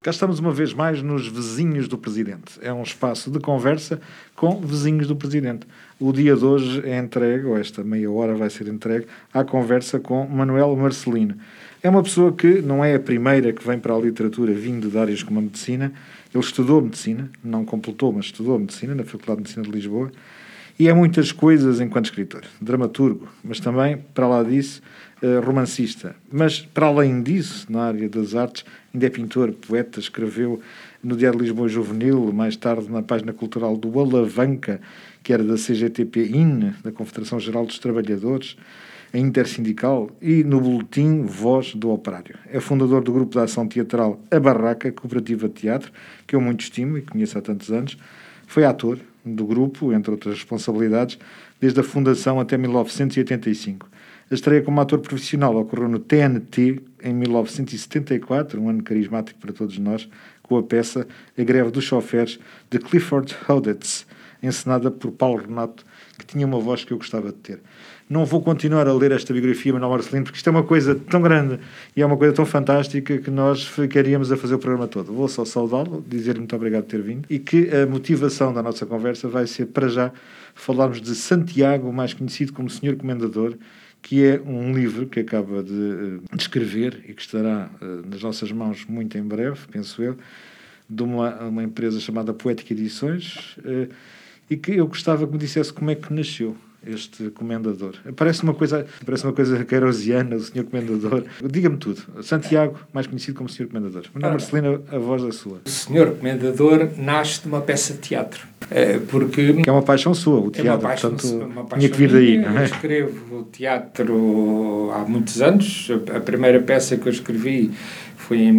Cá estamos uma vez mais nos Vizinhos do Presidente. É um espaço de conversa com vizinhos do Presidente. O dia de hoje é entregue, ou esta meia hora vai ser entregue, à conversa com Manuel Marcelino. É uma pessoa que não é a primeira que vem para a literatura vindo de áreas como a medicina. Ele estudou medicina, não completou, mas estudou medicina na Faculdade de Medicina de Lisboa. E é muitas coisas enquanto escritor. Dramaturgo, mas também, para lá disso, romancista. Mas, para além disso, na área das artes, ainda é pintor, poeta, escreveu no Diário de Lisboa Juvenil, mais tarde na página cultural do Alavanca, que era da CGTP-IN, da Confederação Geral dos Trabalhadores, a Intersindical, e no boletim Voz do Operário. É fundador do grupo de ação teatral A Barraca, Cooperativa de Teatro, que eu muito estimo e conheço há tantos anos. Foi ator do grupo, entre outras responsabilidades, desde a fundação até 1985. A estreia como ator profissional ocorreu no TNT em 1974, um ano carismático para todos nós, com a peça A Greve dos Choferes, de Clifford Odets, encenada por Paulo Renato, que tinha uma voz que eu gostava de ter. Não vou continuar a ler esta biografia de Manuel Marcelino, porque isto é uma coisa tão grande e é uma coisa tão fantástica que nós ficaríamos a fazer o programa todo. Vou só saudá-lo, dizer-lhe muito obrigado por ter vindo e que a motivação da nossa conversa vai ser, para já, falarmos de Santiago, mais conhecido como Senhor Comendador, que é um livro que acaba de escrever e que estará nas nossas mãos muito em breve, penso eu, de uma empresa chamada Poética Edições, e que eu gostava que me dissesse como é que nasceu este comendador. Parece uma coisa queirosiana, o Senhor Comendador. Diga-me tudo. Santiago, mais conhecido como Senhor Comendador. Manuel Marcelino, a voz é sua. O Senhor Comendador nasce de uma peça de teatro. Porque que é uma paixão sua, o teatro. Portanto, tinha que vir daí, não é? Eu escrevo teatro há muitos anos. A primeira peça que eu escrevi foi em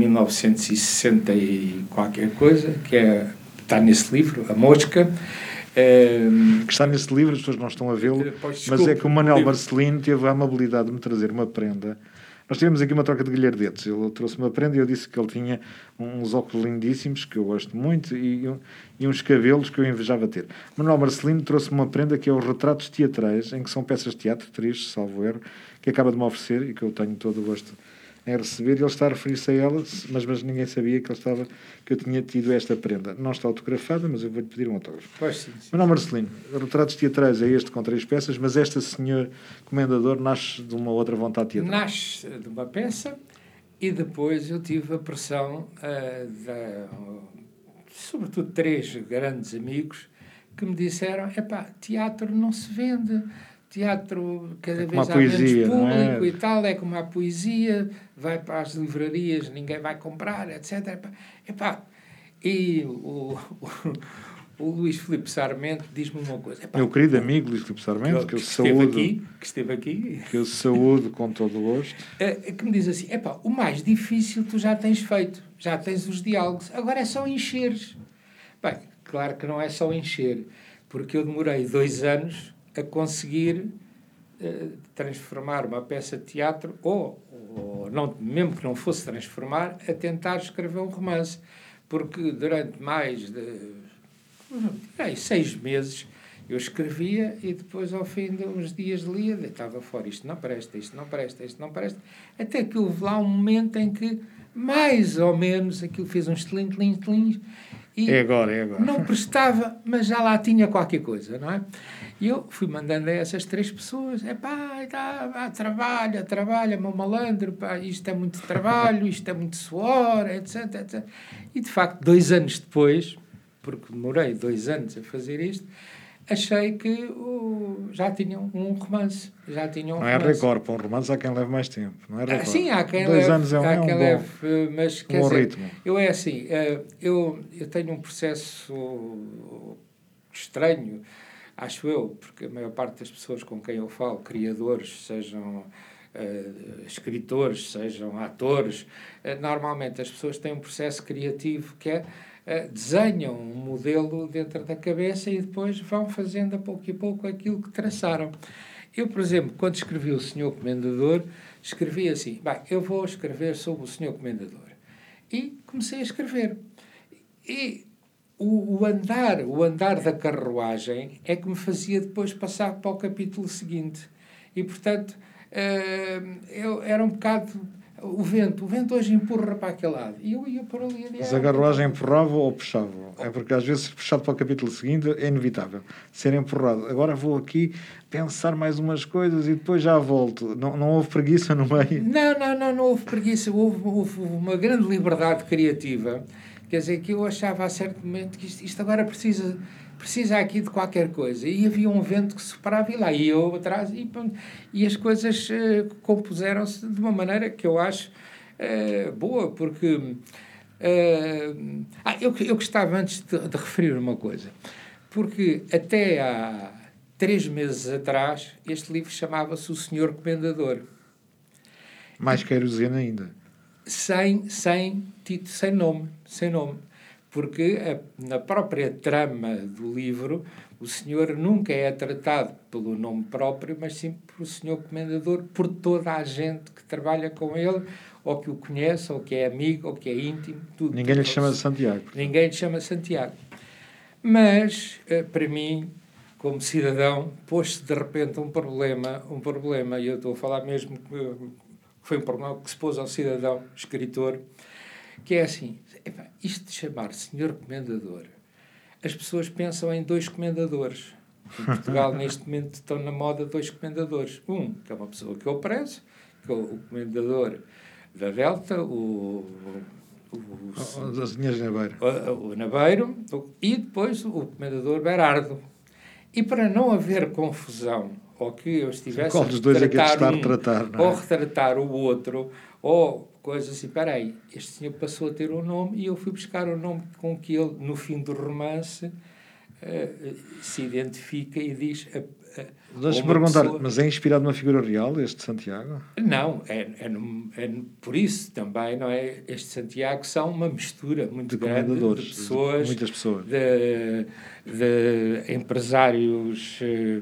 1960 e qualquer coisa, está nesse livro, A Mosca. Que está nesse livro, as pessoas não estão a vê-lo, mas é que o Manuel Marcelino teve a amabilidade de me trazer uma prenda. Nós tivemos aqui uma troca de galhardetes. Ele trouxe uma prenda e eu disse que ele tinha uns óculos lindíssimos, que eu gosto muito, e uns cabelos que eu invejava ter. Manuel Marcelino trouxe-me uma prenda que é os retratos teatrais, em que são peças de teatro, tristes, salvo erro, que acaba de me oferecer e que eu tenho todo o gosto em receber, e ele está a referir-se a ela, mas ninguém sabia que eu tinha tido esta prenda. Não está autografada, mas eu vou-lhe pedir um autógrafo. Pois sim. Manuel Marcelino, retratos teatrais é este com 3 peças, mas este Senhor Comendador nasce de uma outra vontade teatral. Nasce de uma peça e depois eu tive a pressão sobretudo 3 grandes amigos que me disseram, teatro não se vende. Teatro cada vez há menos público e tal, é como a poesia, vai para as livrarias, ninguém vai comprar, etc. E o Luís Filipe Sarmento diz-me uma coisa. Meu querido amigo Luís Filipe Sarmento, que esteve aqui. Que eu saúdo com todo o gosto. Que me diz assim, o mais difícil tu já tens feito, já tens os diálogos, agora é só encheres. Bem, claro que não é só encher, porque eu demorei 2 anos a conseguir transformar uma peça de teatro, ou não, mesmo que não fosse transformar, a tentar escrever um romance. Porque durante mais de 6 meses eu escrevia e depois, ao fim de uns dias, lia, deitava fora. Isto não presta, isto não presta, isto não presta. Até que houve lá um momento em que, mais ou menos, aquilo fez uns tilins, e é agora. Não prestava, mas já lá tinha qualquer coisa, não é? E eu fui mandando a essas 3 pessoas, trabalha, meu malandro, isto é muito trabalho, isto é muito suor, etc. E, de facto, 2 anos depois, porque demorei 2 anos a fazer isto, achei que já tinham um romance. Não é recorde, para um romance há quem leve mais tempo. Não é recorde. Sim, há quem 2 leve. anos é um bom, mas, quer dizer, ritmo. Eu é assim, eu tenho um processo estranho, acho eu, porque a maior parte das pessoas com quem eu falo, criadores, sejam escritores, sejam atores, normalmente as pessoas têm um processo criativo que desenham um modelo dentro da cabeça e depois vão fazendo a pouco e pouco aquilo que traçaram. Eu, por exemplo, quando escrevi O Senhor Comendador, escrevi assim, eu vou escrever sobre o Senhor Comendador. E comecei a escrever. E o andar da carruagem é que me fazia depois passar para o capítulo seguinte. E, portanto, eu era um bocado o vento hoje empurra para aquele lado. E eu ia por ali adiante. Mas a carruagem empurrava ou puxava? É porque às vezes puxado para o capítulo seguinte é inevitável ser empurrado. Agora vou aqui pensar mais umas coisas e depois já volto. Não houve preguiça no meio? Não houve preguiça. Houve uma grande liberdade criativa. Quer dizer, que eu achava a certo momento que isto agora precisa aqui de qualquer coisa. E havia um vento que soprava e lá ia eu atrás e as coisas compuseram-se de uma maneira que eu acho boa, porque eu gostava antes de referir uma coisa, porque até há 3 meses atrás este livro chamava-se O Senhor Comendador. Mais querosene ainda. Sem título, sem nome. Porque na própria trama do livro o senhor nunca é tratado pelo nome próprio, mas sim por o senhor Comendador, por toda a gente que trabalha com ele, ou que o conhece, ou que é amigo, ou que é íntimo. Tudo. Ninguém lhe chama Santiago. Ninguém lhe chama Santiago. Mas, para mim, como cidadão, pôs-se de repente um problema, e eu estou a falar mesmo que foi um problema que se pôs ao cidadão, escritor, que é assim, isto de chamar senhor Comendador, as pessoas pensam em 2 comendadores. Em Portugal, neste momento, estão na moda 2 comendadores. Um, que é uma pessoa que eu prezo, que é o comendador da Delta, o Nabeiro, e depois o comendador Berardo. E para não haver confusão, ou que eu estivesse a retratar ou retratar o outro, ou coisa assim, espera aí, este senhor passou a ter um nome e eu fui buscar o nome com que ele, no fim do romance, se identifica e diz... Deixa-me perguntar, mas é inspirado numa figura real, este Santiago? Não, por isso também, não é? Este Santiago são uma mistura muito grande de pessoas, muitas pessoas, de empresários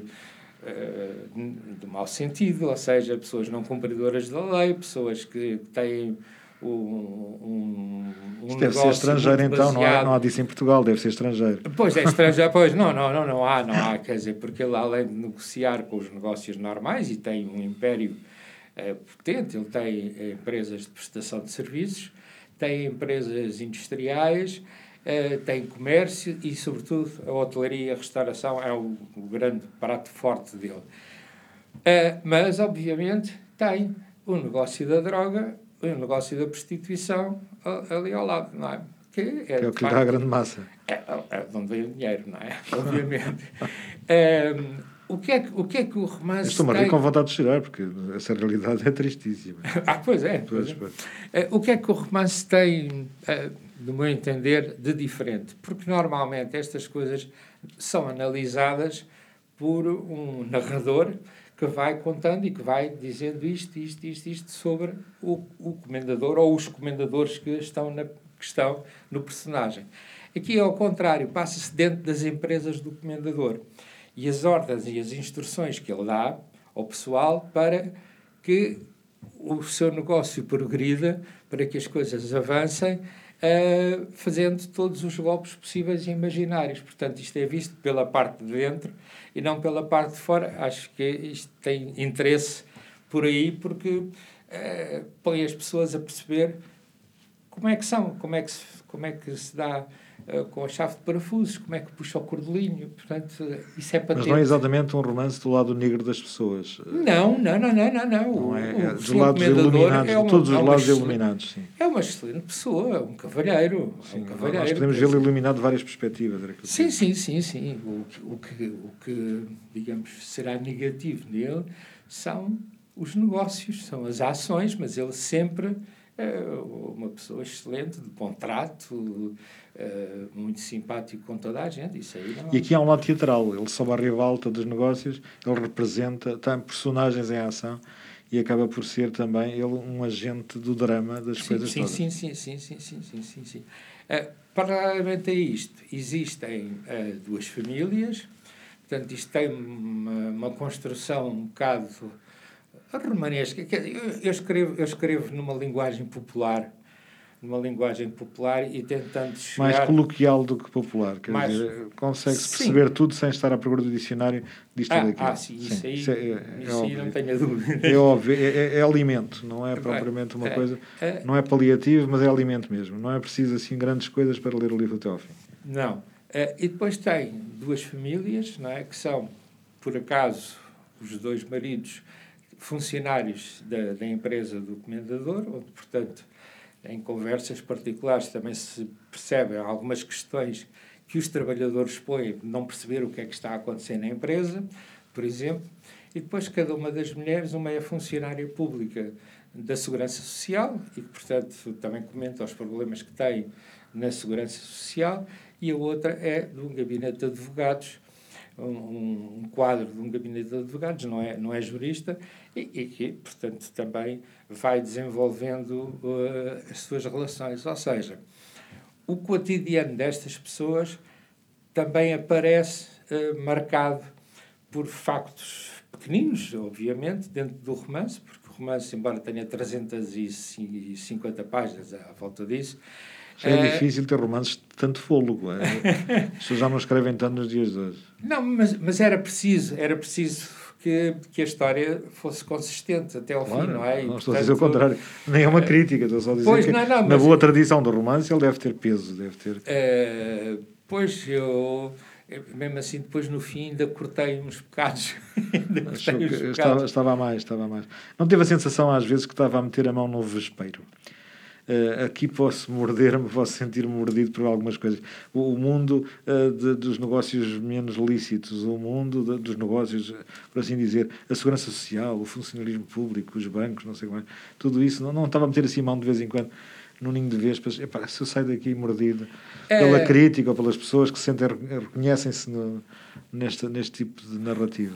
do mau sentido, ou seja, pessoas não cumpridoras da lei, pessoas que têm Isto deve ser estrangeiro, então, não há disso em Portugal, deve ser estrangeiro. Pois, é estrangeiro, pois, não há, quer dizer, porque ele, além de negociar com os negócios normais, e tem um império potente, ele tem empresas de prestação de serviços, tem empresas industriais, tem comércio e, sobretudo, a hotelaria e a restauração é o grande prato forte dele. Mas, obviamente, tem o negócio da droga, o negócio da prostituição ali ao lado, não é? Que é o que lhe dá a grande massa. É de onde vem o dinheiro, não é? Obviamente. O que é que o romance Estou-me a rir com vontade de chorar, porque essa realidade é tristíssima. Pois é. O que é que o romance tem, do meu entender, de diferente? Porque, normalmente, estas coisas são analisadas por um narrador que vai contando e que vai dizendo isto sobre o comendador ou os comendadores que estão no personagem. Aqui, ao contrário, passa-se dentro das empresas do comendador. E as ordens e as instruções que ele dá ao pessoal para que o seu negócio progrida, para que as coisas avancem, fazendo todos os golpes possíveis e imaginários. Portanto, isto é visto pela parte de dentro e não pela parte de fora. Acho que isto tem interesse por aí, porque põe as pessoas a perceber como é que são, como é que se dá com a chave de parafusos, como é que puxa o cordelinho. Portanto, isso é patente. Mas não é exatamente um romance do lado negro das pessoas. Não. Não é dos lados iluminados, de todos os lados iluminados, sim. É uma excelente pessoa, um cavalheiro. Sim, nós podemos vê-lo iluminado de várias perspectivas. Sim. O que, digamos, será negativo nele são os negócios, são as ações, mas ele sempre uma pessoa excelente, de bom trato, muito simpático com toda a gente. Isso aí não... E aqui há um lado teatral. Ele sobe à ribalta dos negócios, ele representa, tem personagens em ação e acaba por ser também ele um agente do drama das coisas todas. Sim. Paralelamente a isto, existem 2 famílias. Portanto, isto tem uma construção um bocado romanesca. Eu escrevo numa linguagem popular, numa linguagem popular e tentando chegar... Mais coloquial do que popular. Quer dizer, consegue-se perceber tudo sem estar à procura do dicionário disto ou daquilo. Sim, isso aí não tenho a dúvida. É óbvio, é alimento, não é propriamente uma coisa... Não é paliativo, mas é alimento mesmo. Não é preciso, assim, grandes coisas para ler o livro até ao fim. Não. E depois tem duas famílias, não é? Que são, por acaso, os dois maridos funcionários da empresa do comendador, onde, portanto, em conversas particulares também se percebem algumas questões que os trabalhadores põem de não perceber o que é que está a acontecer na empresa, por exemplo, e depois cada uma das mulheres, uma é funcionária pública da Segurança Social e que, portanto, também comenta os problemas que tem na Segurança Social, e a outra é de um gabinete de advogados, um quadro de um gabinete de advogados, não é jurista, e que, portanto, também vai desenvolvendo as suas relações. Ou seja, o cotidiano destas pessoas também aparece marcado por factos pequeninos, obviamente, dentro do romance, porque o romance, embora tenha 350 páginas à volta disso, é difícil ter romances de tanto fôlego. As pessoas já não escrevem tanto nos dias de hoje. Não, mas era preciso que a história fosse consistente até ao fim, não é? Não estou a dizer o contrário. Nem é uma crítica, estou só a dizer que na boa tradição do romance ele deve ter peso. Pois, mesmo assim, depois no fim ainda cortei uns bocados. Estava a mais. Não teve a sensação às vezes que estava a meter a mão no vespeiro? Aqui posso morder-me, posso sentir-me mordido por algumas coisas. O mundo dos negócios menos lícitos, o mundo dos negócios, por assim dizer, a segurança social, o funcionalismo público, os bancos, não sei como é, tudo isso, não estava a meter assim mão de vez em quando no ninho de vespas. Se eu saio daqui mordido pela crítica ou pelas pessoas que reconhecem-se neste tipo de narrativa.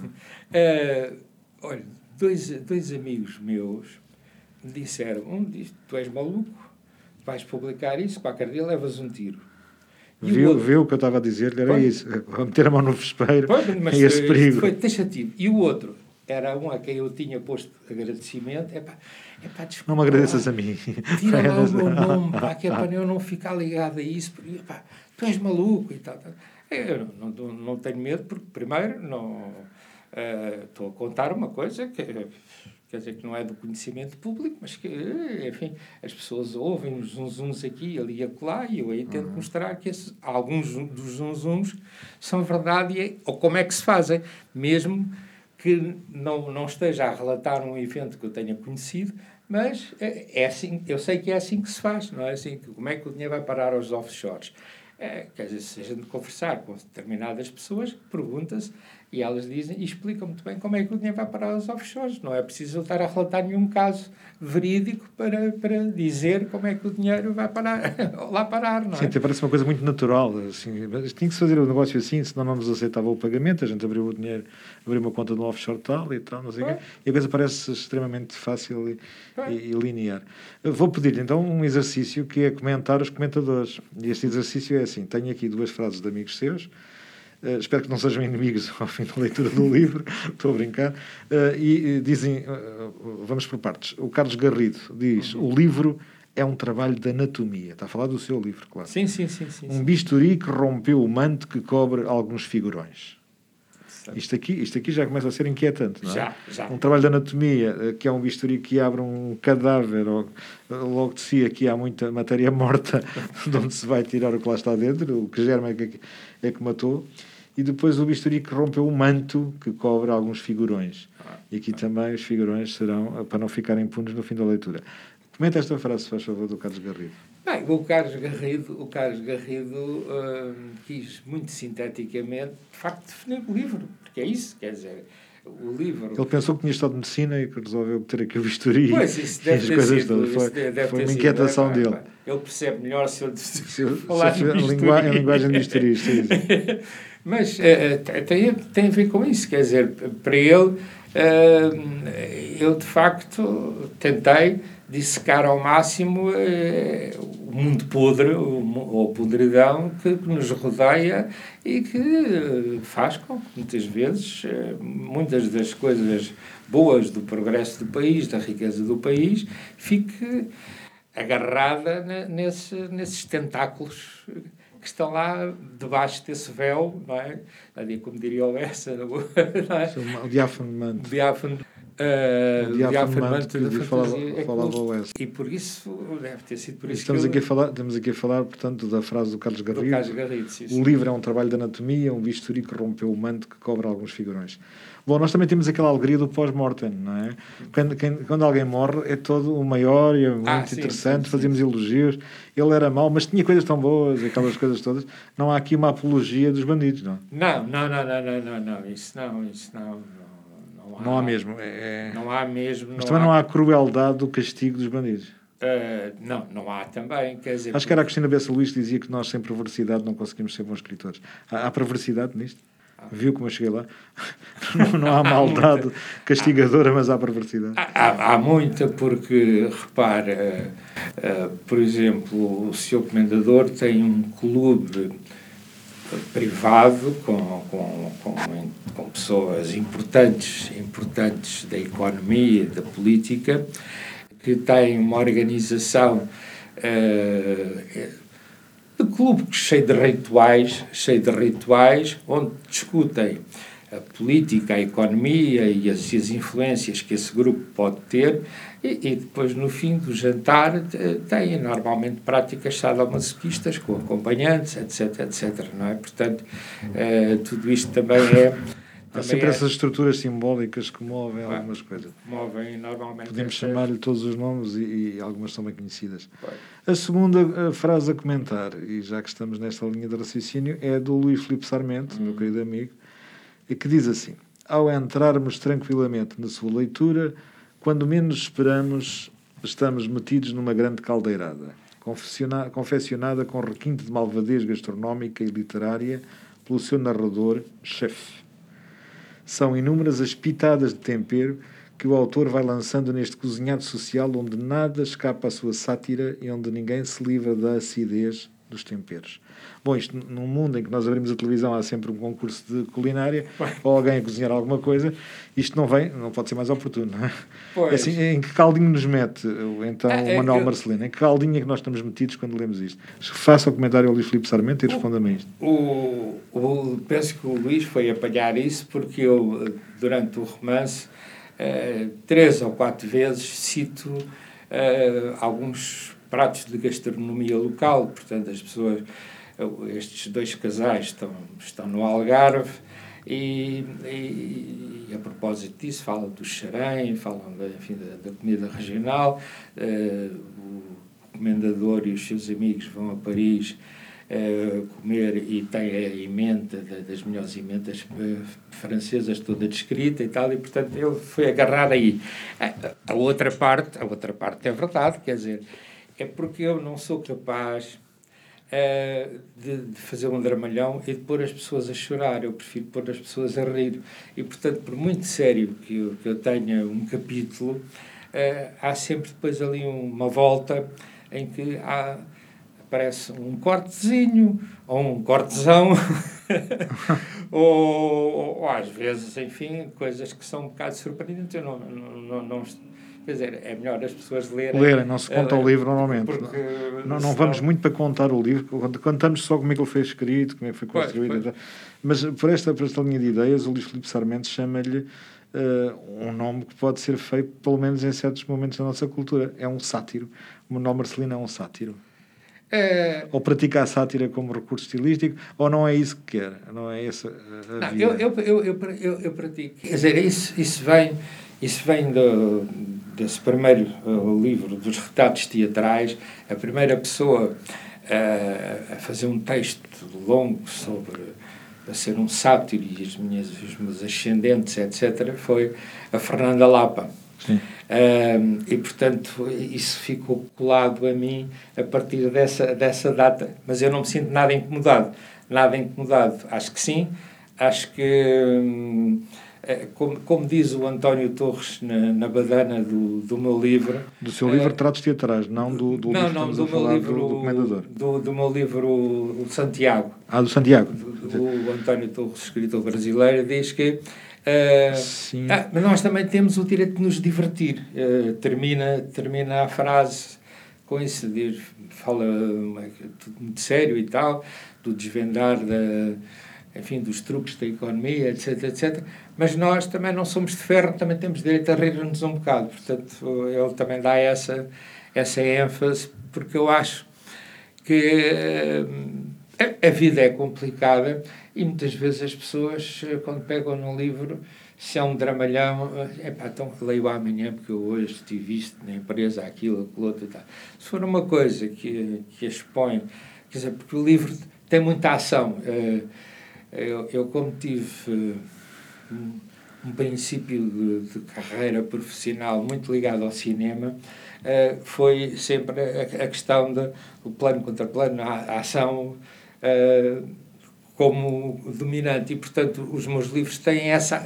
Olha, dois amigos meus disseram, um disse, tu és maluco, vais publicar isso, qualquer dia levas um tiro. Viu o que eu estava a dizer, era isso, a meter a mão no vespeiro, é esse perigo. Foi taxativo. E o outro, era um a quem eu tinha posto agradecimento, desculpa, não me agradeças a mim. Tira lá o meu nome, que é para eu não ficar ligado a isso, porque, tu és maluco e tal. Eu não tenho medo, porque primeiro estou a contar uma coisa que... Quer dizer, que não é do conhecimento público, mas que, enfim, as pessoas ouvem uns zunzuns aqui, ali e acolá, e eu aí tento mostrar que alguns dos zunzuns são verdade, ou como é que se fazem, mesmo que não esteja a relatar um evento que eu tenha conhecido, mas é assim, eu sei que é assim que se faz, não é assim? Como é que o dinheiro vai parar aos offshores? Quer dizer, se a gente conversar com determinadas pessoas, pergunta-se, e elas dizem e explicam muito bem como é que o dinheiro vai parar aos offshores. Não é preciso estar a relatar nenhum caso verídico para dizer como é que o dinheiro vai lá parar, não é? Sim, parece uma coisa muito natural. Assim, mas tinha que se fazer o negócio assim, senão não nos aceitava o pagamento, a gente abriu o dinheiro, abriu uma conta no offshore tal e tal, não sei o quê, e a coisa parece extremamente fácil e linear. Vou pedir então um exercício que é comentar os comentadores. E este exercício é assim, tenho aqui duas frases de amigos seus, espero que não sejam inimigos ao fim da leitura do livro, estou a brincar, e dizem, vamos por partes. O Carlos Garrido diz, o livro é um trabalho de anatomia. Está a falar do seu livro, claro. Sim. Um bisturi que rompeu o manto que cobre alguns figurões. Isto aqui já começa a ser inquietante, não é? Já. Um trabalho de anatomia, que é um bisturi que abre um cadáver, ou logo de si aqui há muita matéria morta, de onde se vai tirar o que lá está dentro, o que germa é que matou. E depois o bisturi que rompeu o manto que cobre alguns figurões. E aqui também os figurões serão, para não ficarem impunes no fim da leitura. Comenta esta frase, se faz favor, do Carlos Garrido. Bem, o Carlos Garrido quis muito sinteticamente, de facto, definir o livro, porque é isso, quer dizer, o livro... Ele pensou que tinha estado de medicina e que resolveu ter aqui o bisturi. Pois, isso deve ter sido. Foi uma inquietação dele. Ele percebe melhor se eu falar em linguagem de bisturi. Mas tem a ver com isso, quer dizer, para ele, eu de facto tentei dissecar ao máximo o mundo podre, ou podridão que nos rodeia e que faz com que, muitas vezes, muitas das coisas boas do progresso do país, da riqueza do país, fique agarrada nesses tentáculos que estão lá debaixo desse véu, não é? Ali, como diria o Lessa, não é? O diáfano manto. O diáfano manto da fantasia. Falava o Lessa. E por isso, deve ter sido por isso estamos aqui a falar, portanto, da frase do Carlos Garrido. Sim. O livro é um trabalho de anatomia, um bisturi que rompeu o manto que cobre alguns figurões. Bom, nós também temos aquela alegria do pós-mortem, não é? Quando alguém morre é todo o maior e é muito interessante, fazemos elogios. Ele era mau, mas tinha coisas tão boas, aquelas coisas todas. Não há aqui uma apologia dos bandidos, não? Não. Isso não. Não há mesmo. Não há mesmo. Mas também não há crueldade do castigo dos bandidos. Não há também. Quer dizer, acho que era a Cristina Bessa Luís que dizia que nós, sem perversidade, não conseguimos ser bons escritores. Há perversidade nisto? Viu como eu cheguei lá? Não há maldade castigadora, mas há perversidade. Há muita, porque, repara, por exemplo, o Sr. Comendador tem um clube privado com pessoas importantes da economia, da política, que tem uma organização de clube cheio de rituais, onde discutem a política, a economia e as influências que esse grupo pode ter, e depois, no fim do jantar, têm normalmente práticas sadomasoquistas com acompanhantes, etc, não é? Portanto, tudo isto também é... Há sempre essas estruturas simbólicas que movem algumas coisas. Movem normalmente. Podemos chamar-lhe todos os nomes e algumas são bem conhecidas. A segunda frase a comentar, e já que estamos nesta linha de raciocínio, é do Luís Filipe Sarmento, meu querido amigo, e que diz assim: ao entrarmos tranquilamente na sua leitura, quando menos esperamos, estamos metidos numa grande caldeirada, confeccionada com requinte de malvadez gastronómica e literária pelo seu narrador, chefe. São inúmeras as pitadas de tempero que o autor vai lançando neste cozinhado social onde nada escapa à sua sátira e onde ninguém se livra da acidez dos temperos. Bom, isto num mundo em que nós abrimos a televisão, há sempre um concurso de culinária ou alguém a cozinhar alguma coisa, isto não pode ser mais oportuno, não é? Pois. Assim, em que caldinho nos mete então o Manuel Marcelino? Em que caldinho é que nós estamos metidos quando lemos isto? Faça o comentário ao Luís Filipe Sarmento e responda-me a isto. Penso que o Luís foi apanhar isso, porque eu, durante o romance, 3 ou 4 vezes cito alguns pratos de gastronomia local. Portanto, as pessoas, estes 2 casais estão no Algarve e a propósito disso falam do xarém, falam da comida regional. O Comendador e os seus amigos vão a Paris comer e tem a emenda das melhores emendas francesas toda descrita e tal, e portanto ele foi agarrar aí. A outra parte é verdade, quer dizer, é porque eu não sou capaz de fazer um dramalhão e de pôr as pessoas a chorar. Eu prefiro pôr as pessoas a rir, e portanto, por muito sério que eu tenha um capítulo, há sempre depois ali uma volta em que aparece um cortezinho ou um cortezão ou às vezes, enfim, coisas que são um bocado surpreendentes. Eu não quer dizer, é melhor as pessoas lerem. Não se conta o livro normalmente. Não vamos muito para contar o livro, contamos só como é que ele foi escrito, como é que foi construído. Pois. Mas por esta linha de ideias, o Luís Filipe Sarmento chama-lhe um nome que pode ser feito, pelo menos em certos momentos da nossa cultura. É um sátiro. O Manuel Marcelino é um sátiro. Ou pratica a sátira como recurso estilístico, ou não é isso que quer? Não é essa a via? Eu pratico. Quer dizer, isso vem desse primeiro livro dos retratos teatrais. A primeira pessoa a fazer um texto longo a ser um sátiro e os meus ascendentes, etc., foi a Fernanda Lapa. Sim. E, portanto, isso ficou colado a mim a partir dessa data. Mas eu não me sinto nada incomodado. Acho que sim. Acho que, como diz o António Torres na badana do meu livro... Do seu livro Tratos Teatrais, não do livro que estamos a falar do Comendador. Do meu livro, o Santiago. Do Santiago. O António Torres, escritor brasileiro, diz que... mas nós também temos o direito de nos divertir. Termina a frase com isso fala tudo muito sério e tal, do desvendar enfim, dos truques da economia, etc, etc. Mas nós também não somos de ferro, também temos direito a rir-nos um bocado. Portanto, ele também dá essa ênfase, porque eu acho que a vida é complicada e muitas vezes as pessoas, quando pegam num livro, se é um dramalhão, então leio amanhã porque eu hoje estive isto na empresa, aquilo outro e tal. Se for uma coisa que expõe, quer dizer, porque o livro tem muita ação. Eu como tive um princípio de carreira profissional muito ligado ao cinema, foi sempre a questão do plano contra plano, a ação como dominante. E, portanto, os meus livros têm essa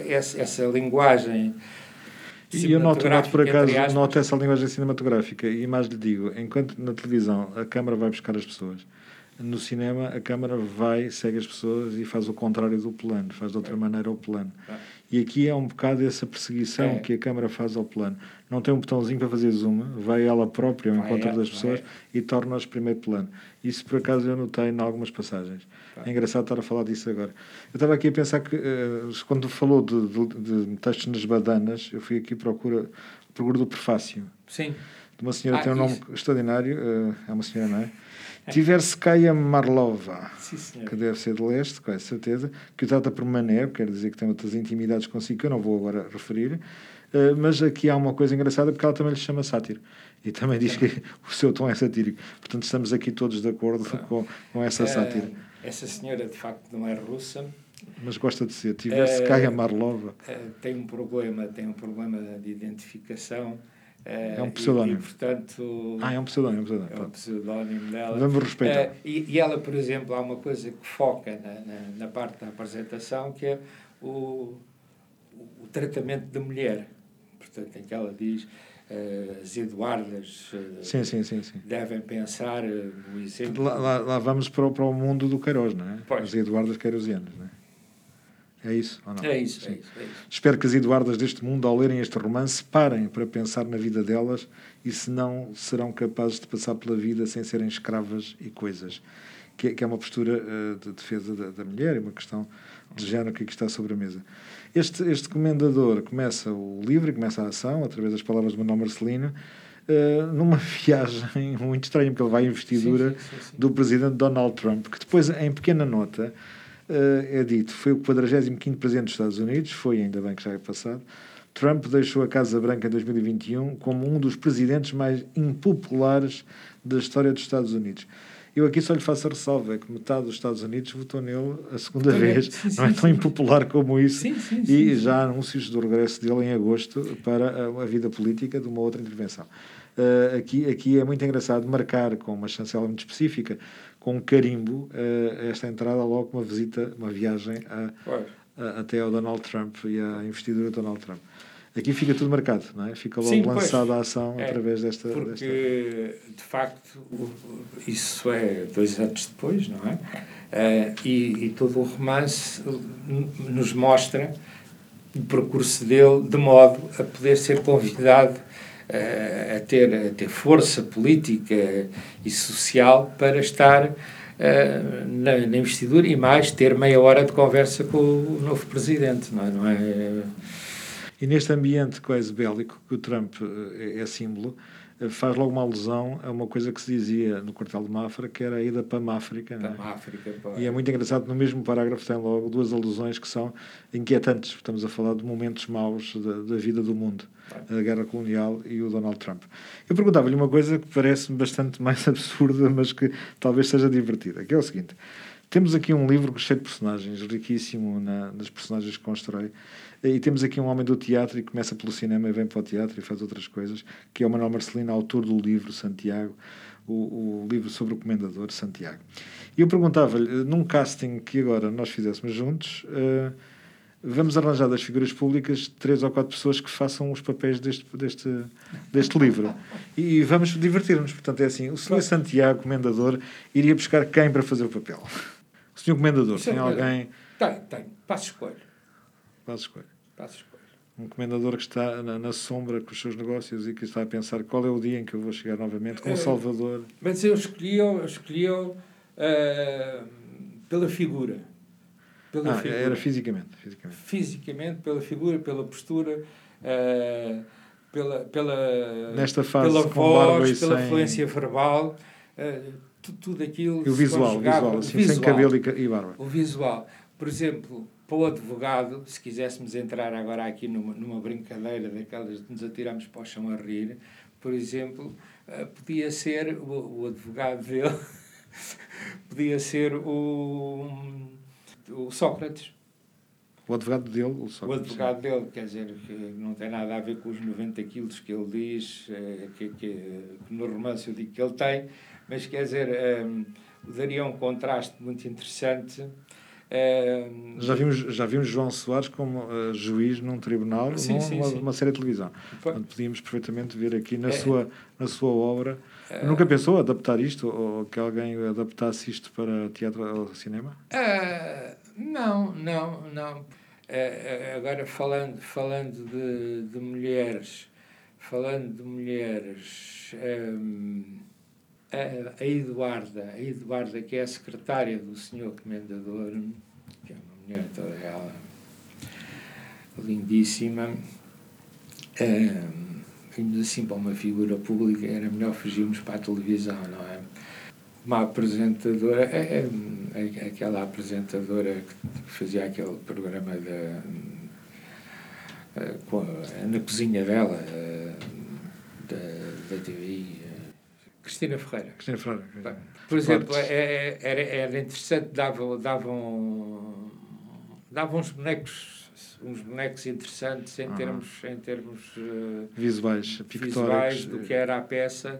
linguagem e eu noto por acaso, noto essa linguagem cinematográfica e mais lhe digo, enquanto na televisão a câmara vai buscar as pessoas, no cinema a câmara segue as pessoas e faz o contrário do plano, faz de outra maneira o plano. E aqui é um bocado essa perseguição que a câmara faz ao plano. Não tem um botãozinho para fazer zoom, vai ela própria ao encontro das pessoas e torna-os primeiro plano. Isso por acaso eu notei em algumas passagens. É engraçado estar a falar disso agora. Eu estava aqui a pensar que quando falou de textos nas badanas, eu fui aqui procura do prefácio. Sim. De uma senhora que tem um nome extraordinário, é uma senhora, não é? Tverskaya Marlova, que deve ser de leste, com certeza, que o trata por Mané, quer dizer que tem outras intimidades consigo, que eu não vou agora referir, mas aqui há uma coisa engraçada, porque ela também lhe chama sátiro, e também diz que o seu tom é satírico. Portanto, estamos aqui todos de acordo com essa sátira. Essa senhora, de facto, não é russa. Mas gosta de ser. Tverskaya Marlova. Tem um problema de identificação. É um pseudónimo. E, portanto, é um pseudónimo. É um pseudónimo dela. Vamos respeitar. E ela, por exemplo, há uma coisa que foca na parte da apresentação, que é o tratamento da mulher. Portanto, em que ela diz as Eduardas sim. devem pensar no exemplo... Lá vamos para o mundo do Queiroz, não é? Pois. As Eduardas Queirosianas, não é? É isso ou não? É isso. Espero que as Eduardas deste mundo, ao lerem este romance, parem para pensar na vida delas e se não serão capazes de passar pela vida sem serem escravas e coisas. Que é uma postura de defesa da mulher, é uma questão de género que aqui está sobre a mesa. Este comendador começa o livro e começa a ação, através das palavras de Manuel Marcelino, numa viagem muito estranha, porque ele vai à investidura do presidente Donald Trump, que depois, em pequena nota, é dito, foi o 45º presidente dos Estados Unidos, foi, ainda bem que já é passado. Trump deixou a Casa Branca em 2021 como um dos presidentes mais impopulares da história dos Estados Unidos. Eu aqui só lhe faço a ressalva, é que metade dos Estados Unidos votou nele a segunda vez. Não é tão impopular como isso. E já há anúncios do regresso dele em agosto para a vida política de uma outra intervenção. Aqui é muito engraçado marcar com uma chancela muito específica, com um carimbo, esta entrada logo com uma viagem até ao Donald Trump e à investidura do Donald Trump. Aqui fica tudo marcado, não é? Fica logo lançada a ação através desta... Porque, de facto, isso é 2 anos depois, não é? E todo o romance nos mostra o percurso dele de modo a poder ser convidado a ter força política e social para estar na investidura e mais ter meia hora de conversa com o novo presidente, não é? E neste ambiente quase bélico que o Trump é símbolo, faz logo uma alusão a uma coisa que se dizia no quartel de Mafra, que era a ida para Máfrica. E é muito engraçado, no mesmo parágrafo tem logo 2 alusões que são inquietantes. Estamos a falar de momentos maus da vida do mundo, a guerra colonial e o Donald Trump. Eu perguntava-lhe uma coisa que parece-me bastante mais absurda, mas que talvez seja divertida, que é o seguinte. Temos aqui um livro cheio de personagens, riquíssimo nas personagens que constrói, e temos aqui um homem do teatro e começa pelo cinema e vem para o teatro e faz outras coisas, que é o Manuel Marcelino, autor do livro Santiago, o livro sobre o comendador Santiago. E eu perguntava-lhe, num casting que agora nós fizéssemos juntos, vamos arranjar das figuras públicas 3 ou 4 pessoas que façam os papéis deste livro. E vamos divertir-nos. Portanto, é assim, o Sr. Santiago, comendador, iria buscar quem para fazer o papel? O Sr. Comendador, tem alguém... Tem. Passos Coelho. Passos Coelho. Um comendador que está na sombra com os seus negócios e que está a pensar qual é o dia em que eu vou chegar novamente com o Salvador. Mas eu escolhi-o pela figura. Era fisicamente. Fisicamente, pela figura, pela postura, nesta fase, pela voz, pela sem... fluência verbal, tudo aquilo. E o visual, assim, sem cabelo e barba. O visual. Por exemplo, para o advogado, se quiséssemos entrar agora aqui numa brincadeira daquelas de nos atirarmos para o chão a rir, por exemplo, podia ser o advogado dele, podia ser o Sócrates. O advogado dele, o Sócrates. O advogado dele, quer dizer, que não tem nada a ver com os 90 quilos que ele diz, que no romance eu digo que ele tem, mas quer dizer, daria um contraste muito interessante. Já vimos João Soares como juiz num tribunal, numa série de televisão. Portanto, podíamos perfeitamente ver aqui na sua obra. Nunca pensou adaptar isto, ou que alguém adaptasse isto para teatro ou cinema? Não. Agora falando de mulheres, a Eduarda, que é a secretária do Senhor Comendador, que é uma mulher toda ela lindíssima, ainda assim, para uma figura pública era melhor fugirmos para a televisão, não é? Uma apresentadora, aquela apresentadora que fazia aquele programa na cozinha dela, da TV, Cristina Ferreira. Por exemplo, era interessante, davam uns bonecos interessantes em termos visuais, pictóricos, do que era a peça,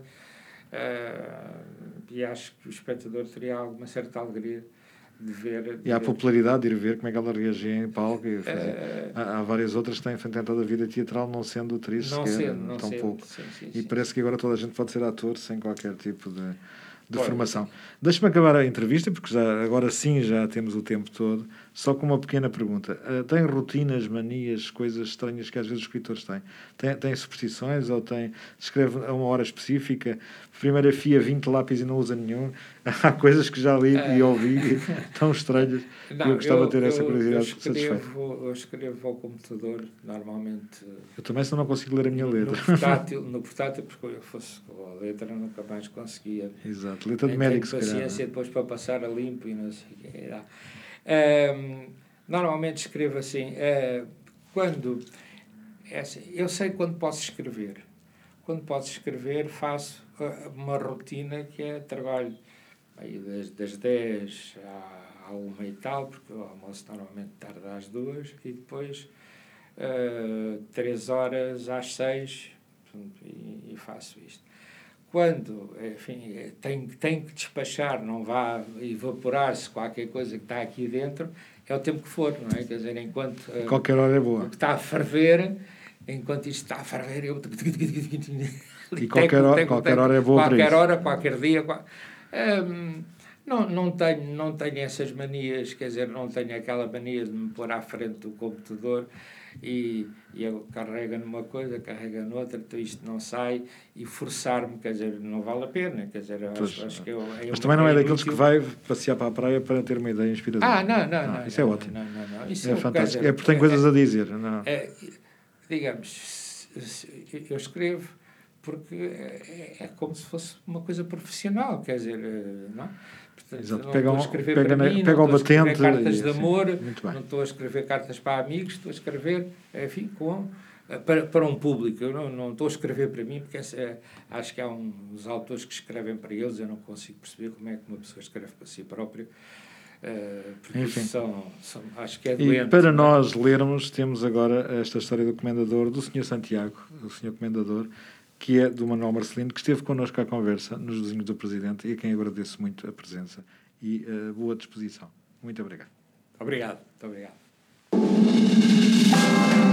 e acho que o espectador teria alguma certa alegria de ver. E há a popularidade de ir ver como é que ela reagia em palco. Há várias outras que têm tentado a vida teatral, não sendo atriz sequer, tão pouco. Sim. Parece que agora toda a gente pode ser ator sem qualquer tipo de formação. Deixa-me acabar a entrevista, porque agora sim já temos o tempo todo, só com uma pequena pergunta. Tem rotinas, manias, coisas estranhas que às vezes os escritores têm? Tem superstições ou escreve a uma hora específica? Primeiro afia 20 lápis e não usa nenhum? Há coisas que já li e ouvi tão estranhas que eu gostava de ter essa curiosidade satisfeita. Eu escrevo ao computador, normalmente. Eu também só não consigo ler a minha letra. No portátil, porque eu fosse com a letra nunca mais conseguia. Exato, letra de médico, se calhar. Paciência depois para passar a limpo e não sei o que. Normalmente escrevo assim, eu sei quando posso escrever. Quando posso escrever, faço uma rotina que é trabalho aí das 10 à 1 e tal, porque o almoço normalmente tarda às 2, e depois 3 horas às 6, e faço isto. Quando, enfim, tem que despachar, não vá evaporar-se qualquer coisa que está aqui dentro, é o tempo que for, não é? Quer dizer, enquanto... qualquer hora é boa. Está a ferver, enquanto isto está a ferver, eu... E qualquer hora é boa para isso. Qualquer hora, qualquer dia... Não tenho essas manias, quer dizer, não tenho aquela mania de me pôr à frente do computador e eu carrega numa coisa, carrega noutra, então isto não sai, e forçar-me, quer dizer, não vale a pena, quer dizer, acho que mas também não é daqueles que vai passear para a praia para ter uma ideia inspiradora. Não. Isso é ótimo. Não. Isso é fantástico. Dizer, porque tem coisas a dizer. Não. Digamos, eu escrevo porque é como se fosse uma coisa profissional, quer dizer, não? Portanto, exato. Não estou a escrever para mim, não estou a escrever cartas de amor, não estou a escrever cartas para amigos, estou a escrever, enfim, para um público. Eu não estou a escrever para mim, porque acho que há uns autores que escrevem para eles, eu não consigo perceber como é que uma pessoa escreve para si própria. Porque enfim. Acho que é doente. E para nós lermos, temos agora esta história do Comendador, do Sr. Santiago, o Sr. Comendador, que é do Manuel Marcelino, que esteve connosco à conversa nos Vizinhos do Presidente, e a quem agradeço muito a presença e a boa disposição. Muito obrigado. Muito obrigado.